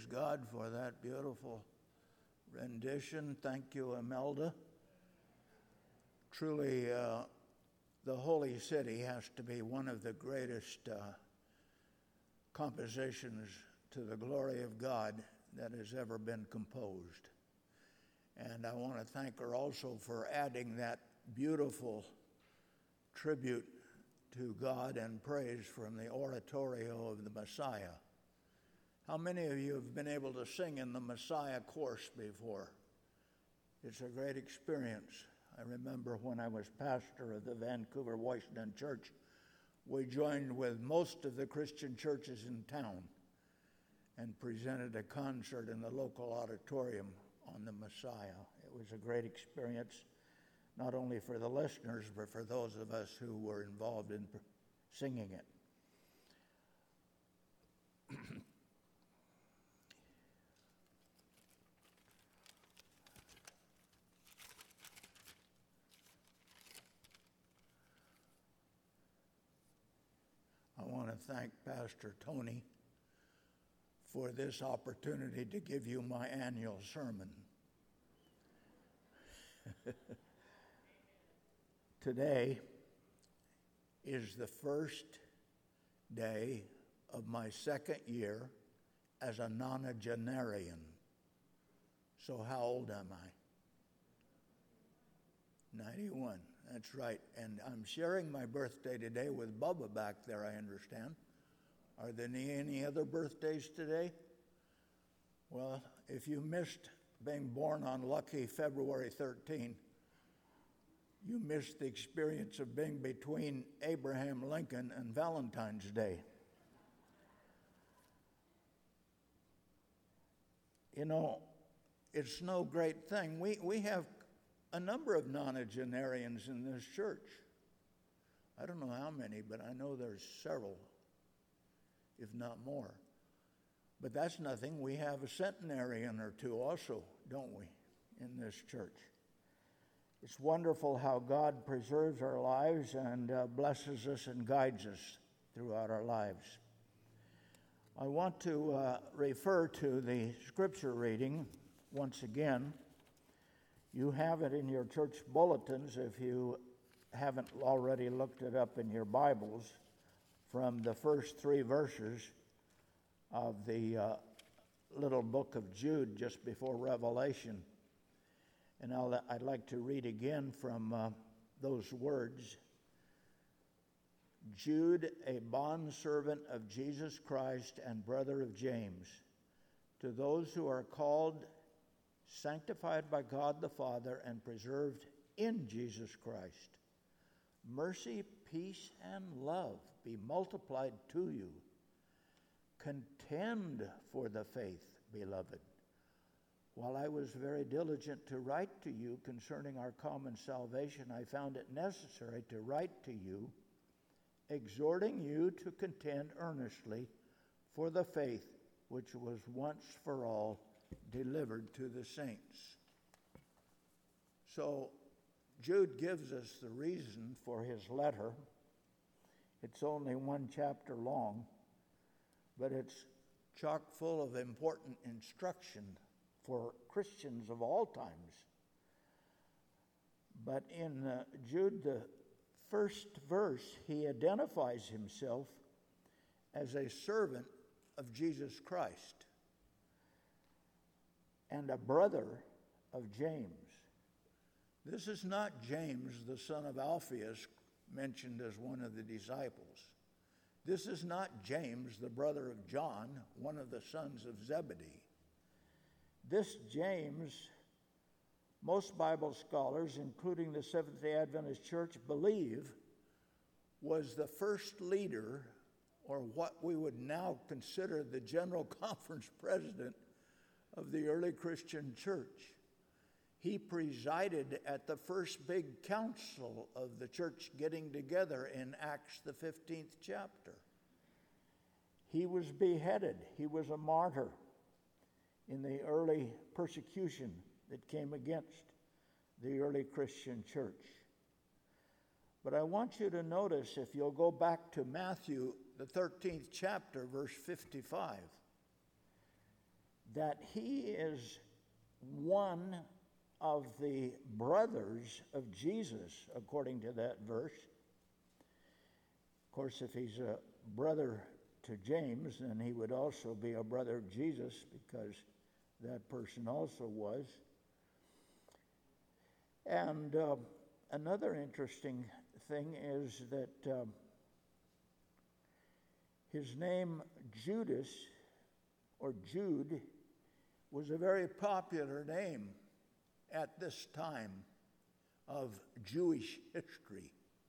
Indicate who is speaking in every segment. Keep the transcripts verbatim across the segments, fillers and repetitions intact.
Speaker 1: Praise God for that beautiful rendition. Thank you, Imelda. Truly, uh, the Holy City has to be one of the greatest uh, compositions to the glory of God that has ever been composed. And I want to thank her also for adding that beautiful tribute to God and praise from the oratorio of the Messiah. How many of you have been able to sing in the Messiah course before? It's a great experience. I remember when I was pastor of the Vancouver Washington Church, we joined with most of the Christian churches in town and presented a concert in the local auditorium on the Messiah. It was a great experience, not only for the listeners, but for those of us who were involved in singing it. I want to thank Pastor Tony for this opportunity to give you my annual sermon. Today is the first day of my second year as a nonagenarian. So how old am I? ninety-one. That's right. And I'm sharing my birthday today with Bubba back there, I understand. Are there any, any other birthdays today? Well, if you missed being born on lucky February thirteenth, you missed the experience of being between Abraham Lincoln and Valentine's Day. You know, it's no great thing. We, we have a number of nonagenarians in this church. I don't know how many, but I know there's several, if not more. But that's nothing. We have a centenarian or two also, don't we, in this church? It's wonderful how God preserves our lives and uh, blesses us and guides us throughout our lives. I want to uh, refer to the scripture reading once again. You have it in your church bulletins if you haven't already looked it up in your Bibles, from the first three verses of the uh, little book of Jude just before Revelation. And I'll, I'd like to read again from uh, those words. Jude, a bondservant of Jesus Christ and brother of James, to those who are called, sanctified by God the Father, and preserved in Jesus Christ, mercy, peace, and love be multiplied to you. Contend for the faith, beloved. While I was very diligent to write to you concerning our common salvation, I found it necessary to write to you, exhorting you to contend earnestly for the faith which was once for all delivered to the saints. So Jude gives us the reason for his letter. It's only one chapter long, but it's chock full of important instruction for Christians of all times. But in uh, Jude, the first verse, he identifies himself as a servant of Jesus Christ and a brother of James. This is not James, the son of Alphaeus, mentioned as one of the disciples. This is not James, the brother of John, one of the sons of Zebedee. This James, most Bible scholars, including the Seventh-day Adventist Church, believe was the first leader, or what we would now consider the General Conference president of the early Christian church. He presided at the first big council of the church getting together in Acts, the fifteenth chapter. He was beheaded. He was a martyr in the early persecution that came against the early Christian church. But I want you to notice, if you'll go back to Matthew, the thirteenth chapter, verse fifty-five. that he is one of the brothers of Jesus, according to that verse. Of course, if he's a brother to James, then he would also be a brother of Jesus, because that person also was. And uh, another interesting thing is that uh, his name, Judas, or Jude, was a very popular name at this time of Jewish history.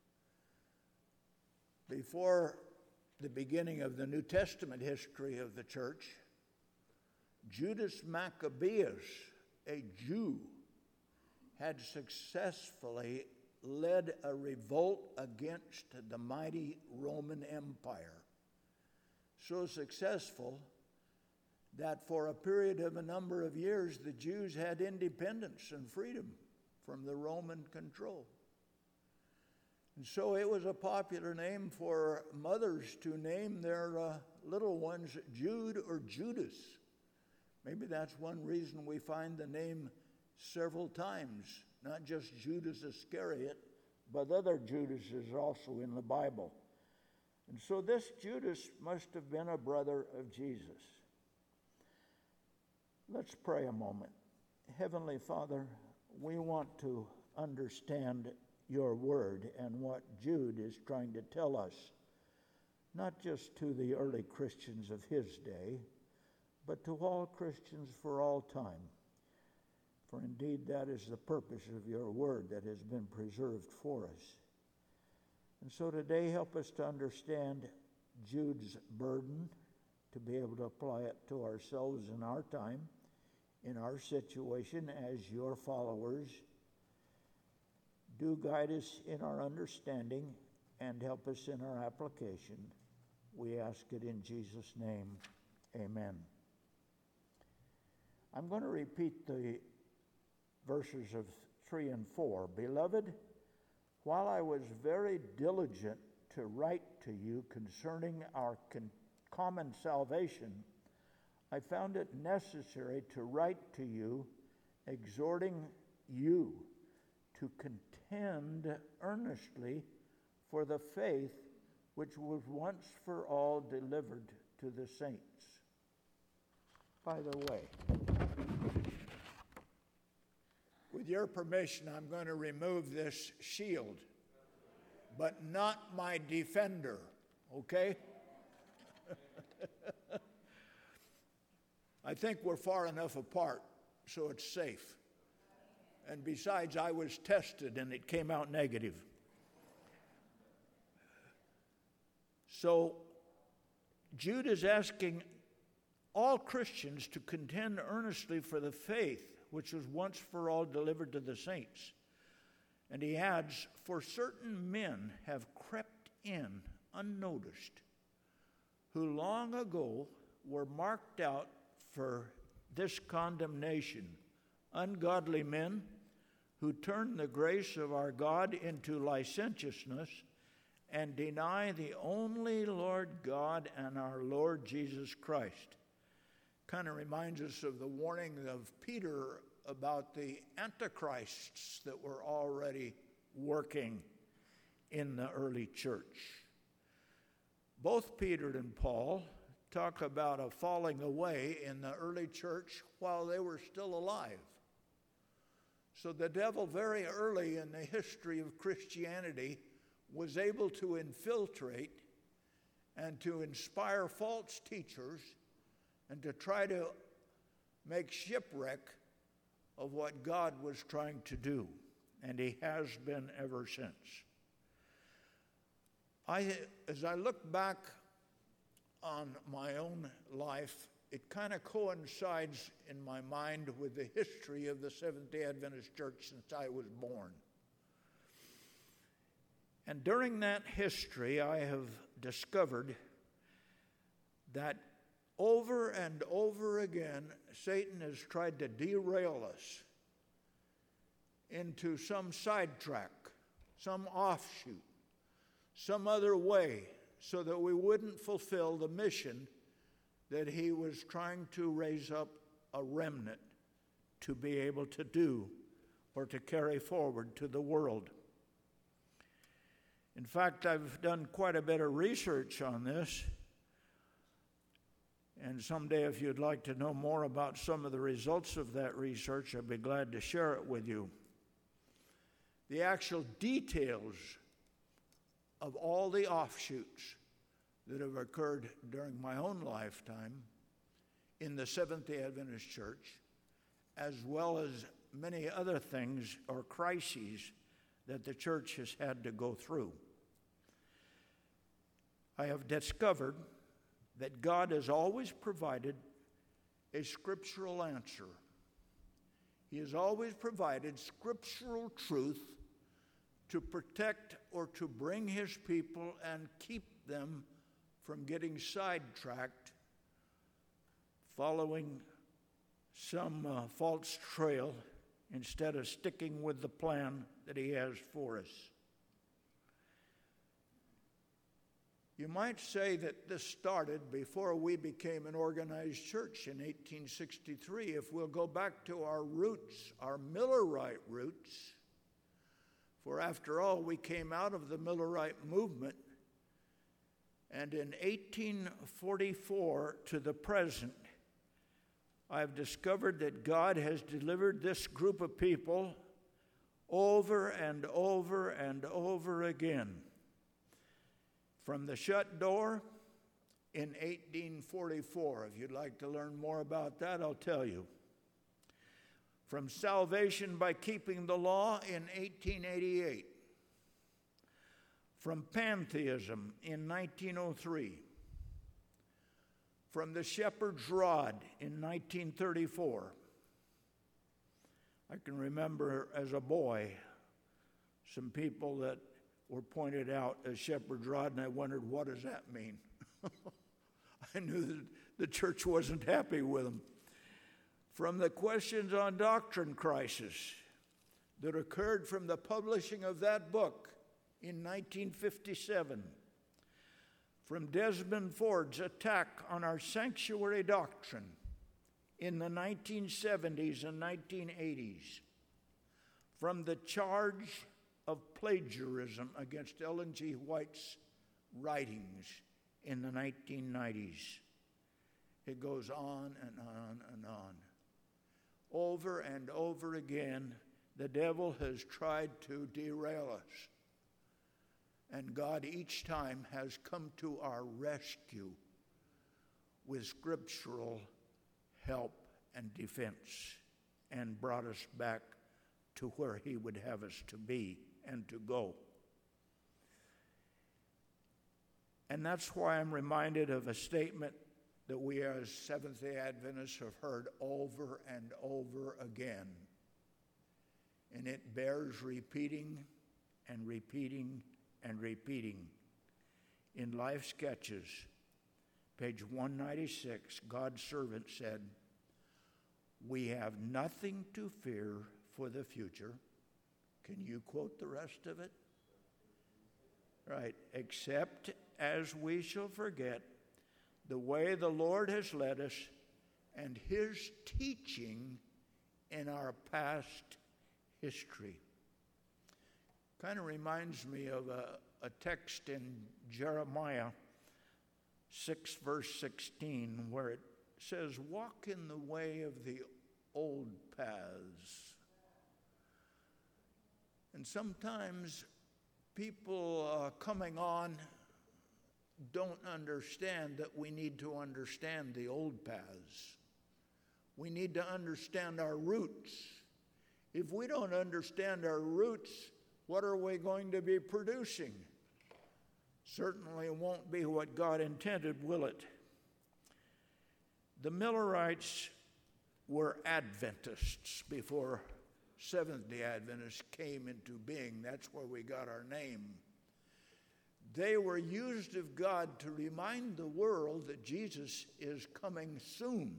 Speaker 1: Before the beginning of the New Testament history of the church, Judas Maccabeus, a Jew, had successfully led a revolt against the mighty Roman Empire. So successful that for a period of a number of years, the Jews had independence and freedom from the Roman control. And so it was a popular name for mothers to name their uh, little ones Jude or Judas. Maybe that's one reason we find the name several times, not just Judas Iscariot, but other Judases also in the Bible. And so this Judas must have been a brother of Jesus. Let's pray a moment. Heavenly Father, we want to understand your word and what Jude is trying to tell us, not just to the early Christians of his day, but to all Christians for all time. For indeed, that is the purpose of your word that has been preserved for us. And so today, help us to understand Jude's burden, to be able to apply it to ourselves in our time, in our situation as your followers. Do guide us in our understanding and help us in our application. We ask it in Jesus' name. Amen. I'm going to repeat the verses of three and four. Beloved, while I was very diligent to write to you concerning our con- common salvation, I found it necessary to write to you, exhorting you to contend earnestly for the faith which was once for all delivered to the saints. By the way, with your permission, I'm going to remove this shield, but not my defender, okay? I think we're far enough apart so it's safe. And besides, I was tested and it came out negative. So Jude is asking all Christians to contend earnestly for the faith which was once for all delivered to the saints. And he adds, for certain men have crept in unnoticed, who long ago were marked out for this condemnation, ungodly men who turn the grace of our God into licentiousness and deny the only Lord God and our Lord Jesus Christ. Kind of reminds us of the warning of Peter about the antichrists that were already working in the early church. Both Peter and Paul talk about a falling away in the early church while they were still alive. So the devil, very early in the history of Christianity, was able to infiltrate and to inspire false teachers and to try to make shipwreck of what God was trying to do, and he has been ever since. I, as I look back on my own life, it kind of coincides in my mind with the history of the Seventh-day Adventist Church since I was born. And during that history, I have discovered that over and over again, Satan has tried to derail us into some sidetrack, some offshoot, some other way, so that we wouldn't fulfill the mission that he was trying to raise up a remnant to be able to do or to carry forward to the world. In fact, I've done quite a bit of research on this, and someday if you'd like to know more about some of the results of that research, I'd be glad to share it with you. The actual details of all the offshoots that have occurred during my own lifetime in the Seventh-day Adventist Church, as well as many other things or crises that the church has had to go through. I have discovered that God has always provided a scriptural answer. He has always provided scriptural truth to protect or to bring his people and keep them from getting sidetracked, following some uh, false trail instead of sticking with the plan that he has for us. You might say that this started before we became an organized church in eighteen sixty-three. If we'll go back to our roots, our Millerite roots, for after all, we came out of the Millerite movement, and in eighteen forty-four to the present, I've discovered that God has delivered this group of people over and over and over again. From the shut door in eighteen forty-four. If you'd like to learn more about that, I'll tell you. From salvation by keeping the law in eighteen eighty-eight. From pantheism in nineteen oh three. From the shepherd's rod in nineteen thirty-four. I can remember as a boy some people that were pointed out as shepherd's rod, and I wondered, what does that mean? I knew that the church wasn't happy with them. From the questions on doctrine crisis that occurred from the publishing of that book in nineteen fifty-seven. From Desmond Ford's attack on our sanctuary doctrine in the nineteen seventies and nineteen eighties. From the charge of plagiarism against Ellen G. White's writings in the nineteen nineties. It goes on and on and on. Over and over again, the devil has tried to derail us. And God each time has come to our rescue with scriptural help and defense and brought us back to where he would have us to be and to go. And that's why I'm reminded of a statement that we as Seventh-day Adventists have heard over and over again. And it bears repeating and repeating and repeating. In Life Sketches, page one ninety-six, God's servant said, "We have nothing to fear for the future." Can you quote the rest of it? Right. "Except as we shall forget the way the Lord has led us and his teaching in our past history." Kind of reminds me of a, a text in Jeremiah six, verse sixteen, where it says, "Walk in the way of the old paths." And sometimes people uh, coming on don't understand that we need to understand the old paths. We need to understand our roots. If we don't understand our roots, what are we going to be producing? Certainly it won't be what God intended, will it? The Millerites were Adventists before Seventh-day Adventists came into being. That's where we got our name. They were used of God to remind the world that Jesus is coming soon.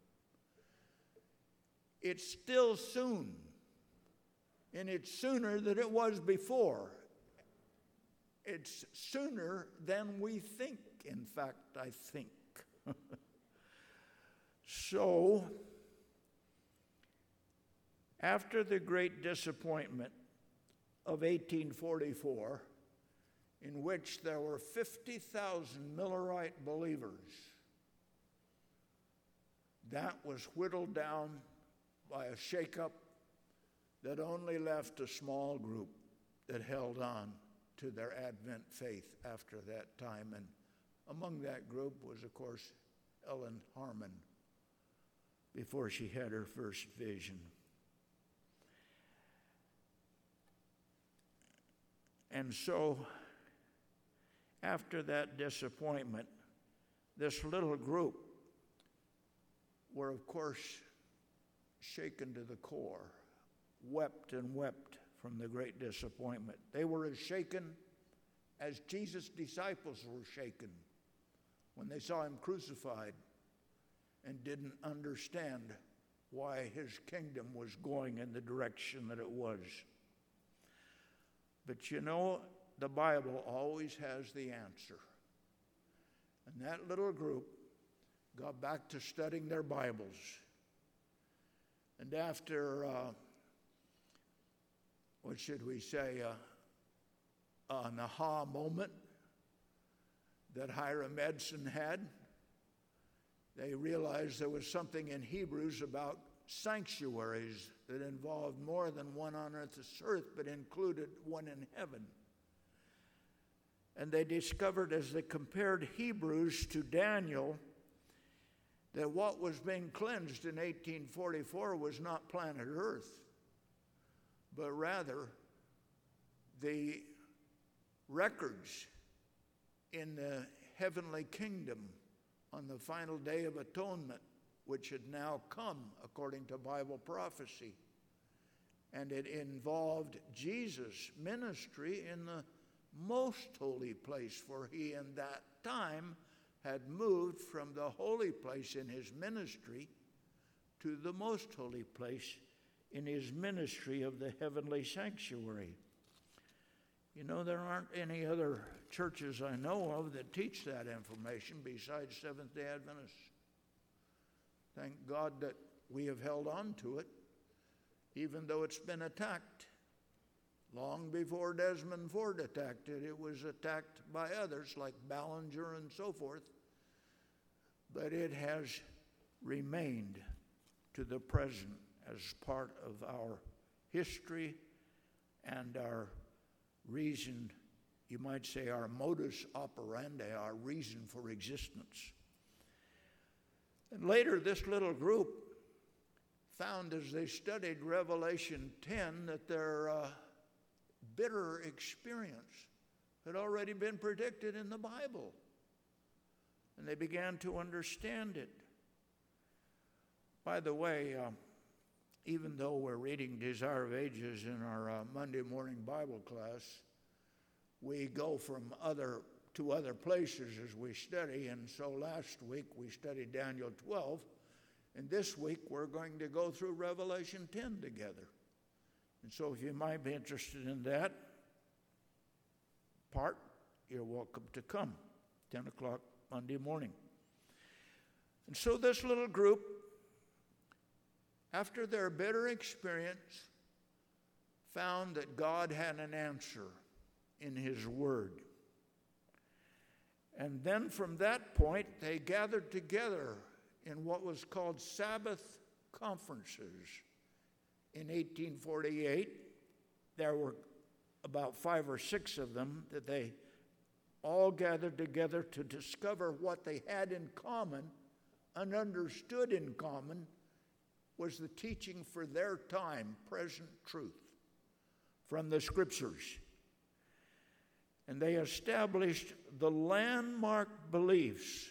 Speaker 1: It's still soon, and it's sooner than it was before. It's sooner than we think. In fact, I think. So, After the great disappointment of eighteen forty-four, in which there were fifty thousand Millerite believers, that was whittled down by a shakeup that only left a small group that held on to their Advent faith after that time. And among that group was, of course, Ellen Harmon, before she had her first vision. And so, after that disappointment, this little group were, of course, shaken to the core, wept and wept from the great disappointment. They were as shaken as Jesus' disciples were shaken when they saw him crucified and didn't understand why his kingdom was going in the direction that it was. But you know, the Bible always has the answer. And that little group got back to studying their Bibles. And after, uh, what should we say, uh, an aha moment that Hiram Edson had, they realized there was something in Hebrews about sanctuaries that involved more than one on this earth, but included one in heaven. And they discovered, as they compared Hebrews to Daniel, that what was being cleansed in eighteen forty-four was not planet Earth, but rather the records in the heavenly kingdom on the final day of atonement, which had now come according to Bible prophecy. And it involved Jesus' ministry in the most holy place, for he in that time had moved from the holy place in his ministry to the most holy place in his ministry of the heavenly sanctuary. You know, there aren't any other churches I know of that teach that information besides Seventh-day Adventists. Thank God that we have held on to it, even though it's been attacked. Long before Desmond Ford attacked it, it was attacked by others like Ballinger and so forth. But it has remained to the present as part of our history and our reason, you might say our modus operandi, our reason for existence. And later, this little group found, as they studied Revelation ten, that their uh, bitter experience had already been predicted in the Bible. And they began to understand it. By the way, uh, even though we're reading Desire of Ages in our uh, Monday morning Bible class, we go from other to other places as we study. And so last week we studied Daniel twelve, and this week we're going to go through Revelation ten together. And so if you might be interested in that part, you're welcome to come, ten o'clock Monday morning. And so this little group, after their bitter experience, found that God had an answer in his word. And then from that point, they gathered together in what was called Sabbath conferences. In eighteen forty-eight, there were about five or six of them that they all gathered together to discover what they had in common and understood in common was the teaching for their time, present truth from the Scriptures. And they established the landmark beliefs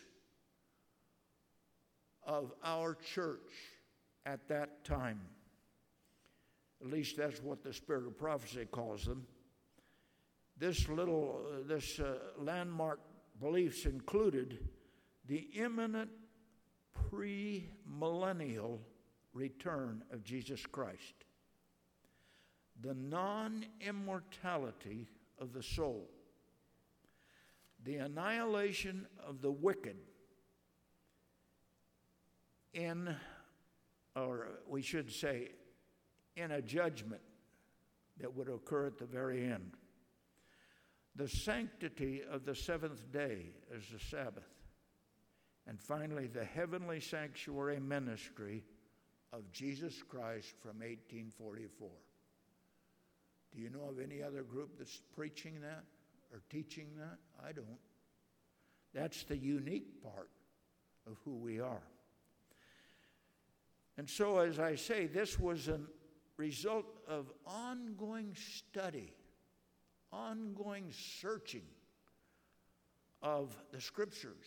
Speaker 1: of our church at that time. At least that's what the Spirit of Prophecy calls them. This little, uh, this uh, landmark beliefs included the imminent pre-millennial return of Jesus Christ, the non-immortality of the soul, the annihilation of the wicked in, or we should say, in a judgment that would occur at the very end. The sanctity of the seventh day as the Sabbath. And finally, the heavenly sanctuary ministry of Jesus Christ from eighteen forty-four. Do you know of any other group that's preaching that or teaching that? I don't. That's the unique part of who we are. And so, as I say, this was a result of ongoing study, ongoing searching of the Scriptures.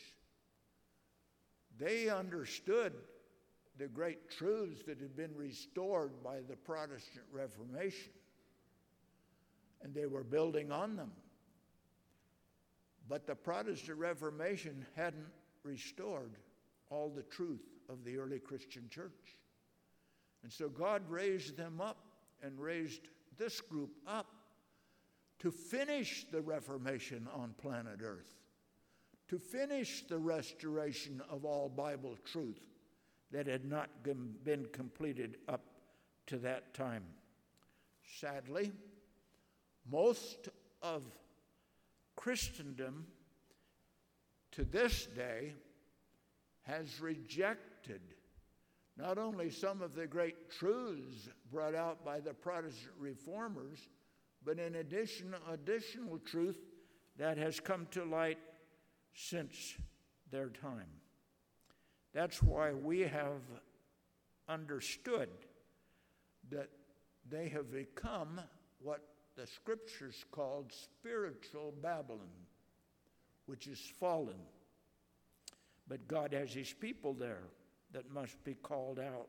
Speaker 1: They understood the great truths that had been restored by the Protestant Reformation, and they were building on them. But the Protestant Reformation hadn't restored all the truth of the early Christian church. And so God raised them up and raised this group up to finish the Reformation on planet Earth, to finish the restoration of all Bible truth that had not been completed up to that time. Sadly, most of Christendom to this day has rejected not only some of the great truths brought out by the Protestant reformers, but in addition, additional truth that has come to light since their time. That's why we have understood that they have become what the Scriptures called spiritual Babylon, which is fallen. But God has his people there that must be called out.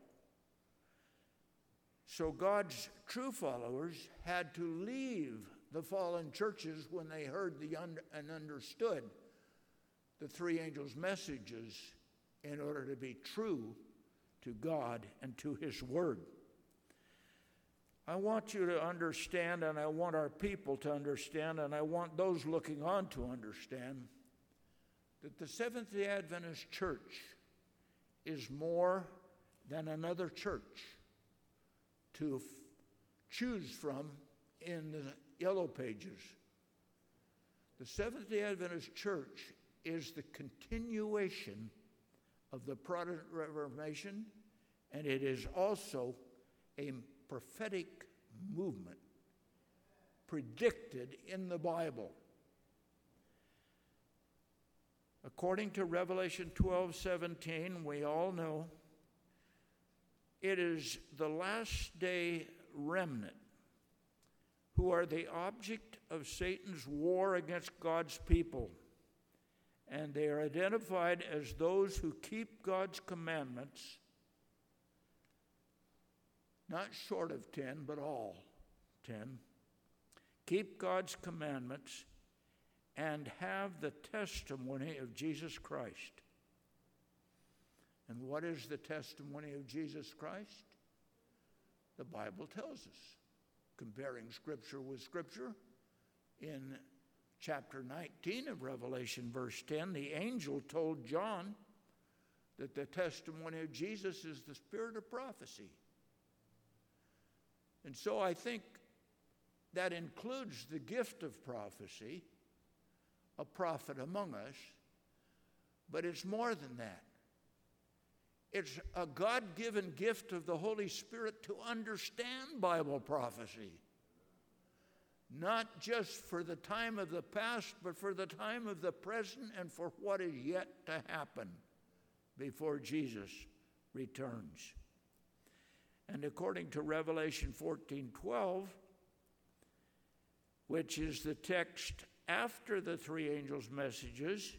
Speaker 1: So God's true followers had to leave the fallen churches when they heard the un- and understood the three angels' messages in order to be true to God and to his word. I want you to understand, and I want our people to understand, and I want those looking on to understand, that the Seventh-day Adventist Church is more than another church to f- choose from in the Yellow Pages. The Seventh-day Adventist Church is the continuation of the Protestant Reformation, and it is also a prophetic movement predicted in the Bible. According to Revelation twelve seventeen, we all know it is the last day remnant who are the object of Satan's war against God's people. And they are identified as those who keep God's commandments, not short of ten, but all ten. Keep God's commandments and have the testimony of Jesus Christ. And what is the testimony of Jesus Christ? The Bible tells us, comparing Scripture with Scripture. In chapter nineteen of Revelation, verse ten, the angel told John that the testimony of Jesus is the spirit of prophecy. And so I think that includes the gift of prophecy, a prophet among us, but it's more than that. It's a God-given gift of the Holy Spirit to understand Bible prophecy, not just for the time of the past, but for the time of the present and for what is yet to happen before Jesus returns. And according to Revelation fourteen twelve, which is the text after the three angels' messages,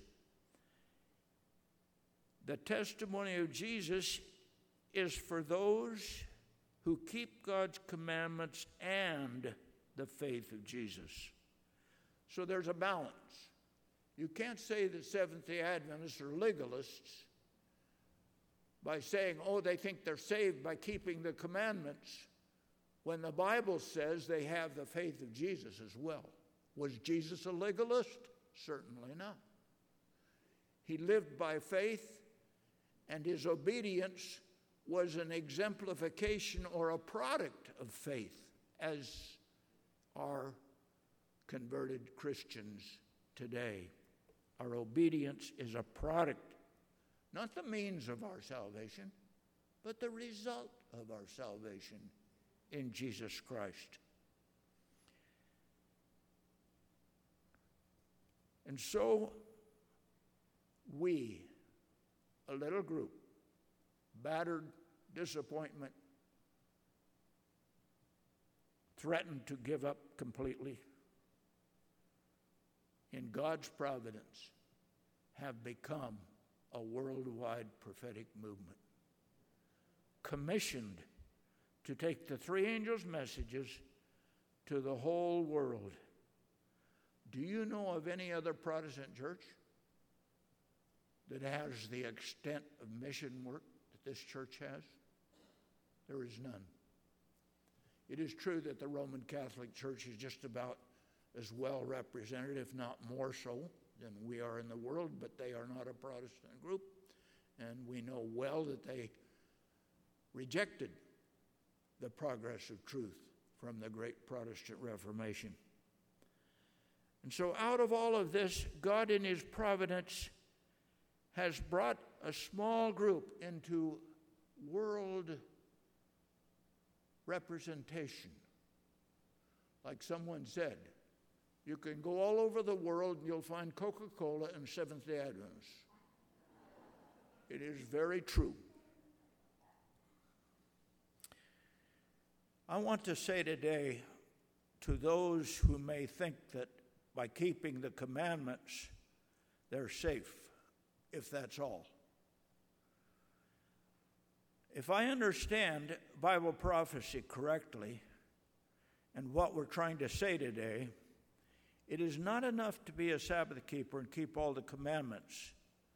Speaker 1: the testimony of Jesus is for those who keep God's commandments and the faith of Jesus. So there's a balance. You can't say that Seventh-day Adventists are legalists by saying, oh, they think they're saved by keeping the commandments, when the Bible says they have the faith of Jesus as well. Was Jesus a legalist? Certainly not. He lived by faith, and his obedience was an exemplification or a product of faith, as are converted Christians today. Our obedience is a product, not the means of our salvation, but the result of our salvation in Jesus Christ. And so we, a little group, battered, disappointment, threatened to give up completely, in God's providence, have become a worldwide prophetic movement, commissioned to take the three angels' messages to the whole world. Do you know of any other Protestant church that has the extent of mission work that this church has? There is none. It is true that the Roman Catholic Church is just about as well represented, if not more so, than we are in the world, but they are not a Protestant group, and we know well that they rejected the progress of truth from the great Protestant Reformation. And so out of all of this, God in his providence has brought a small group into world representation. Like someone said, you can go all over the world and you'll find Coca-Cola and Seventh-day Adventists. It is very true. I want to say today to those who may think that by keeping the commandments, they're safe, if that's all. If I understand Bible prophecy correctly, and what we're trying to say today, it is not enough to be a Sabbath keeper and keep all the commandments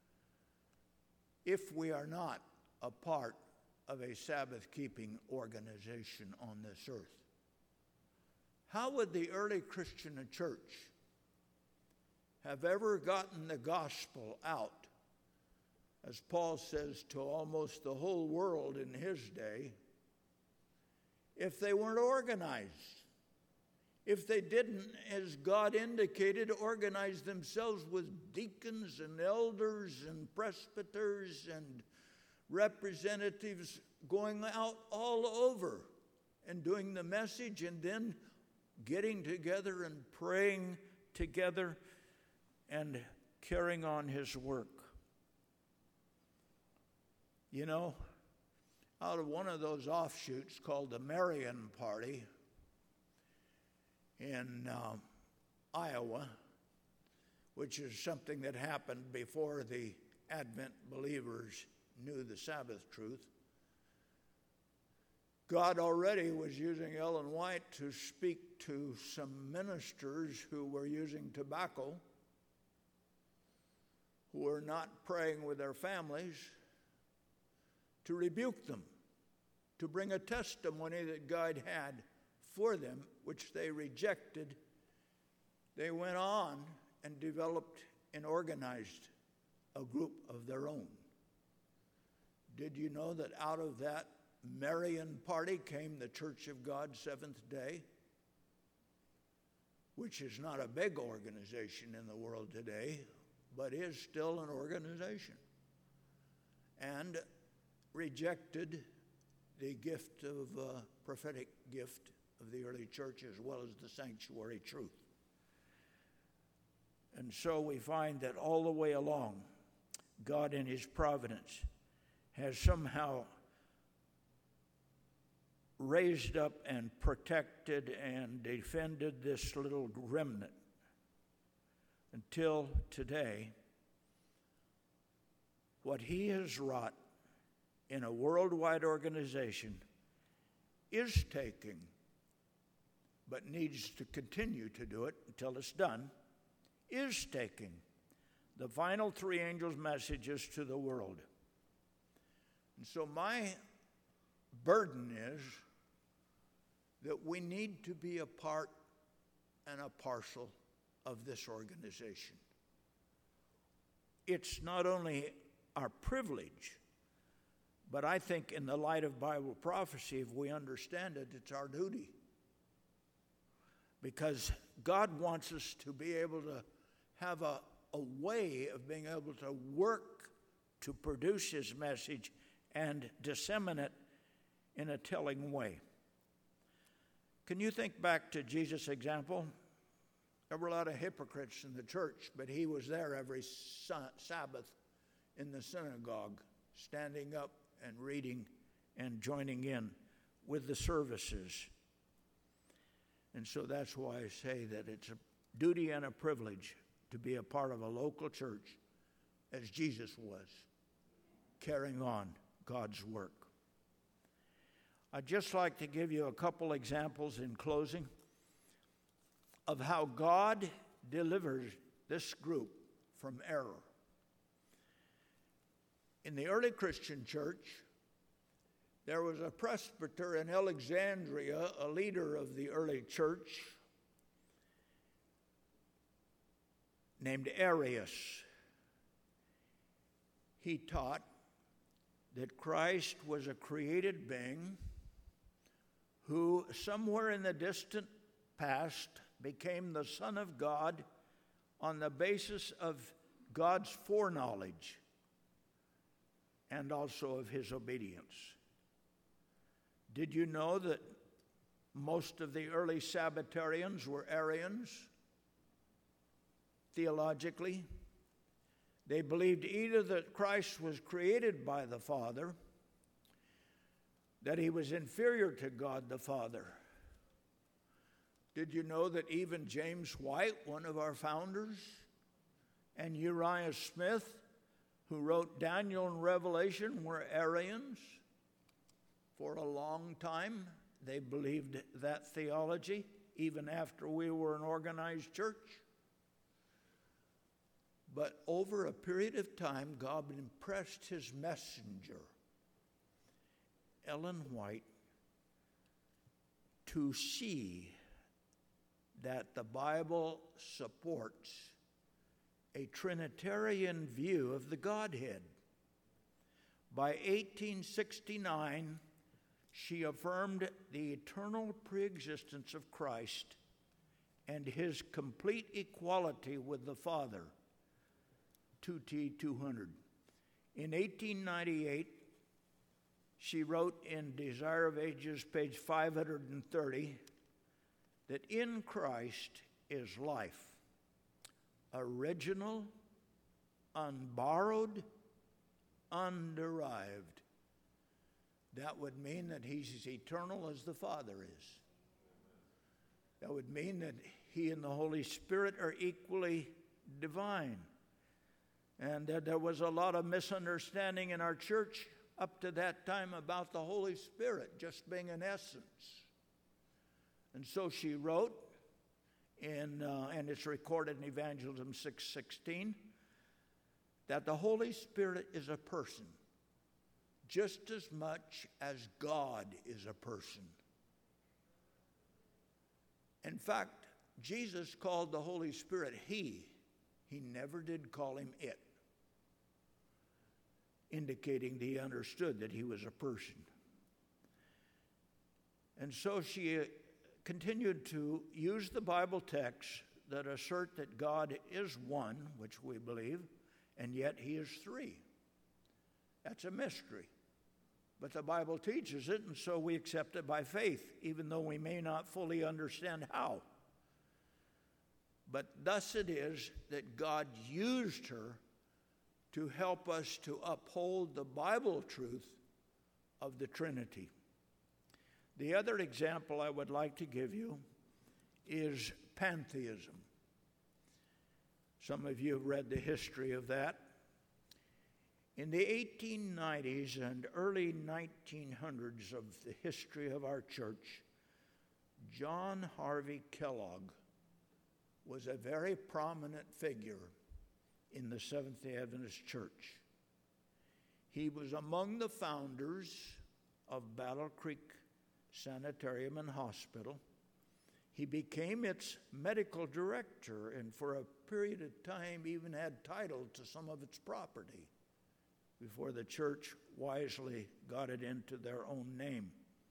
Speaker 1: if we are not a part of a Sabbath-keeping organization on this earth. How would the early Christian church have ever gotten the gospel out, as Paul says, to almost the whole world in his day, if they weren't organized? If they didn't, as God indicated, organize themselves with deacons and elders and presbyters and representatives going out all over and doing the message and then getting together and praying together and carrying on his work. You know, out of one of those offshoots called the Marian Party in uh, Iowa, which is something that happened before the Advent believers knew the Sabbath truth, God already was using Ellen White to speak to some ministers who were using tobacco, who were not praying with their families, to rebuke them, to bring a testimony that God had for them, which they rejected. They went on and developed and organized a group of their own. Did you know that out of that Marian party came the Church of God Seventh Day, which is not a big organization in the world today, but is still an organization, and rejected the gift of uh, prophetic gift of the early church, as well as the sanctuary truth. And so we find that all the way along, God in his providence has somehow raised up and protected and defended this little remnant until today. What he has wrought in a worldwide organization is taking, but needs to continue to do it until it's done, is taking the final three angels' messages to the world. And so my burden is that we need to be a part and a parcel of this organization. It's not only our privilege, But I think in the light of Bible prophecy, if we understand it, it's our duty. Because God wants us to be able to have a, a way of being able to work to produce His message and disseminate in a telling way. Can you think back to Jesus' example? There were a lot of hypocrites in the church, but He was there every Sabbath in the synagogue, standing up and reading and joining in with the services. And so that's why I say that it's a duty and a privilege to be a part of a local church as Jesus was, carrying on God's work. I'd just like to give you a couple examples in closing of how God delivers this group from error. In the early Christian church, there was a presbyter in Alexandria, a leader of the early church, named Arius. He taught that Christ was a created being who, somewhere in the distant past, became the Son of God on the basis of God's foreknowledge and also of His obedience. Did you know that most of the early Sabbatarians were Arians? Theologically, they believed either that Christ was created by the Father, that He was inferior to God the Father. Did you know that even James White, one of our founders, and Uriah Smith, who wrote Daniel and Revelation, were Arians? For a long time, they believed that theology, even after we were an organized church. But over a period of time, God impressed His messenger, Ellen White, to see that the Bible supports a Trinitarian view of the Godhead. By eighteen sixty-nine, she affirmed the eternal preexistence of Christ and His complete equality with the Father, two T two hundred. In eighteen ninety-eight, she wrote in Desire of Ages, page five hundred thirty, that in Christ is life, original, unborrowed, underived. That would mean that He's as eternal as the Father is. That would mean that He and the Holy Spirit are equally divine. And uh, there was a lot of misunderstanding in our church up to that time about the Holy Spirit just being an essence. And so she wrote, in, uh, and it's recorded in Evangelism six sixteen, that the Holy Spirit is a person, just as much as God is a person. In fact, Jesus called the Holy Spirit He. He never did call Him it, indicating that He understood that He was a person. And so she continued to use the Bible texts that assert that God is one, which we believe, and yet He is three. That's a mystery. But the Bible teaches it, and so we accept it by faith, even though we may not fully understand how. But thus it is that God used her to help us to uphold the Bible truth of the Trinity. The other example I would like to give you is pantheism. Some of you have read the history of that. In the eighteen nineties and early nineteen hundreds of the history of our church, John Harvey Kellogg was a very prominent figure in the Seventh-day Adventist Church. He was among the founders of Battle Creek Sanitarium and Hospital. He became its medical director and for a period of time even had title to some of its property. before the church wisely got it into their own name.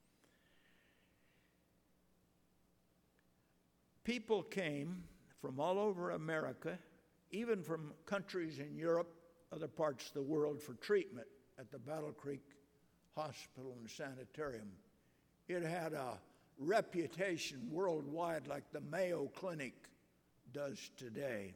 Speaker 1: People came from all over America, even from countries in Europe, other parts of the world, for treatment at the Battle Creek Hospital and Sanitarium. It had a reputation worldwide like the Mayo Clinic does today.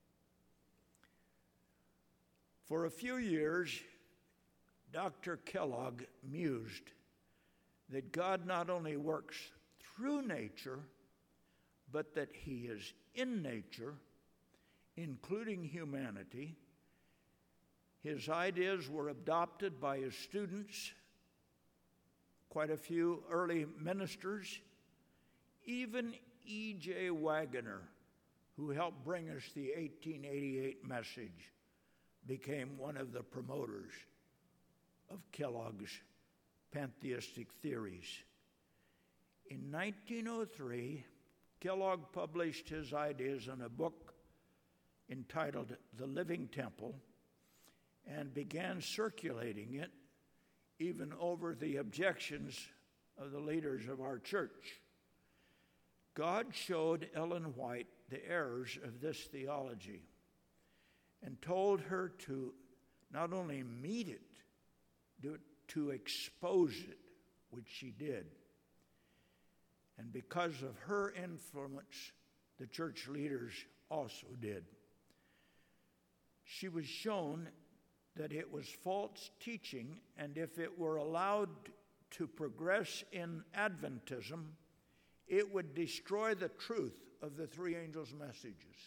Speaker 1: For a few years, Doctor Kellogg mused that God not only works through nature, but that he is in nature, including humanity. His ideas were adopted by his students, quite a few early ministers, even E J Waggoner, who helped bring us the eighteen eighty-eight message, became one of the promoters of Kellogg's pantheistic theories. In nineteen oh three, Kellogg published his ideas in a book entitled The Living Temple and began circulating it even over the objections of the leaders of our church. God showed Ellen White the errors of this theology and told her to not only meet it, do, to expose it, which she did. And because of her influence, the church leaders also did. She was shown that it was false teaching, and if it were allowed to progress in Adventism, it would destroy the truth of the three angels' messages.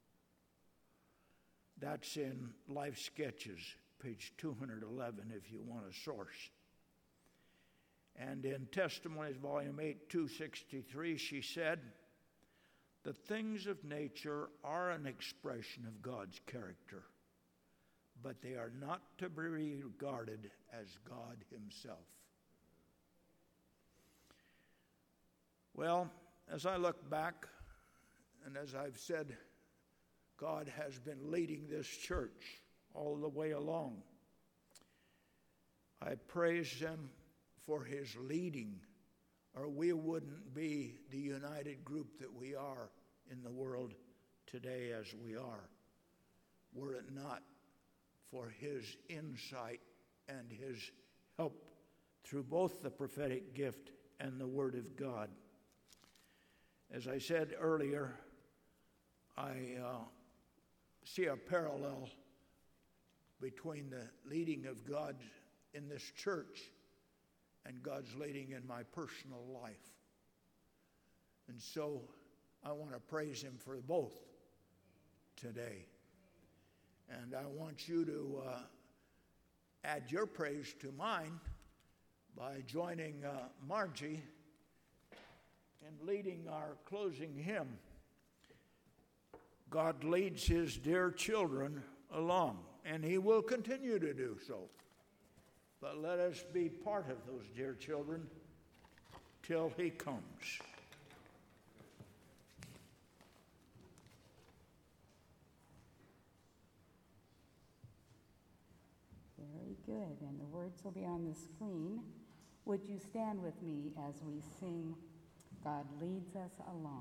Speaker 1: That's in Life Sketches, page two eleven, if you want a source. And in Testimonies, volume eight, two sixty-three, she said, "The things of nature are an expression of God's character, but they are not to be regarded as God himself." Well, as I look back, and as I've said, God has been leading this church all the way along. I praise him for his leading, or we wouldn't be the united group that we are in the world today as we are, were it not for his insight and his help through both the prophetic gift and the Word of God. As I said earlier, I uh, see a parallel between the leading of God in this church and God's leading in my personal life. And so I want to praise him for both today. And I want you to uh, add your praise to mine by joining uh, Margie in leading our closing hymn. God leads his dear children along, and he will continue to do so. But let us be part of those dear children till he comes.
Speaker 2: Very good, and the words will be on the screen. Would you stand with me as we sing, God Leads Us Along?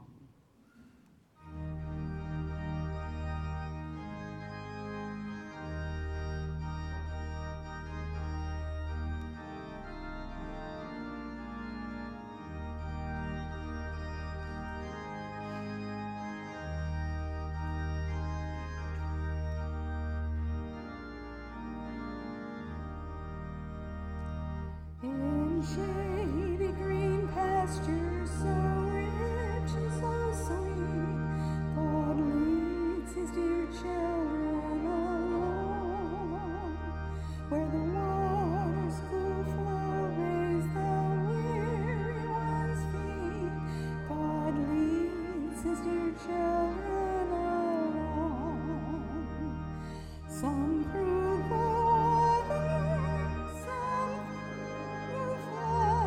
Speaker 2: In shady green pastures so rich and so sweet, God leads his dear children along, where the water's cool flow bathes the weary one's feet. God leads his dear children along, some through the water, some through fire.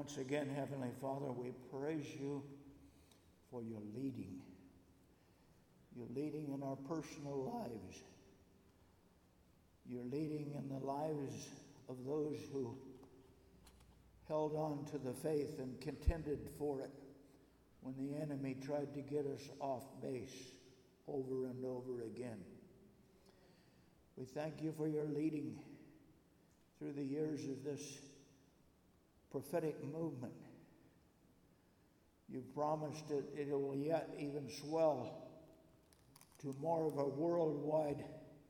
Speaker 1: once again, Heavenly Father, we praise you for your leading. Your leading in our personal lives. Your leading in the lives of those who held on to the faith and contended for it when the enemy tried to get us off base over and over again. We thank you for your leading through the years of this prophetic movement. You've promised that it will yet even swell to more of a worldwide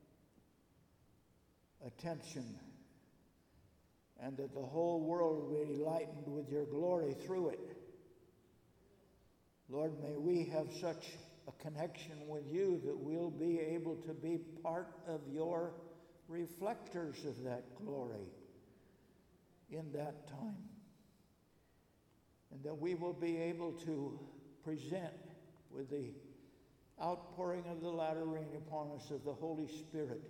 Speaker 1: attention, and that the whole world will be lightened with your glory through it. Lord, may we have such a connection with you that we'll be able to be part of your reflectors of that glory in that time. And that we will be able to present with the outpouring of the latter rain upon us of the Holy Spirit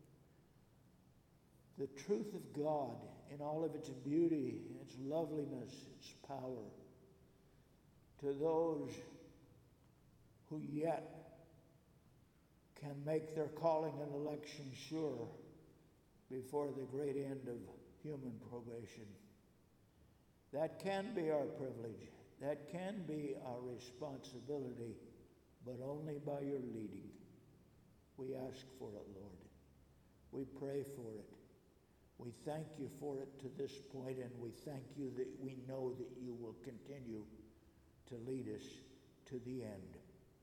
Speaker 1: the truth of God in all of its beauty, its loveliness, its power, to those who yet can make their calling and election sure before the great end of human probation. That can be our privilege. That can be our responsibility, but only by your leading. We ask for it, Lord. We pray for it. We thank you for it to this point, and we thank you that we know that you will continue to lead us to the end.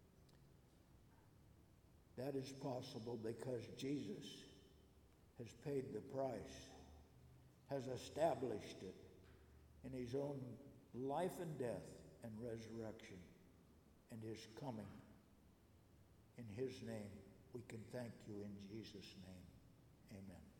Speaker 1: That is possible because Jesus has paid the price, has established it in his own life and death and resurrection and his coming. In his name, we can thank you in Jesus' name. Amen.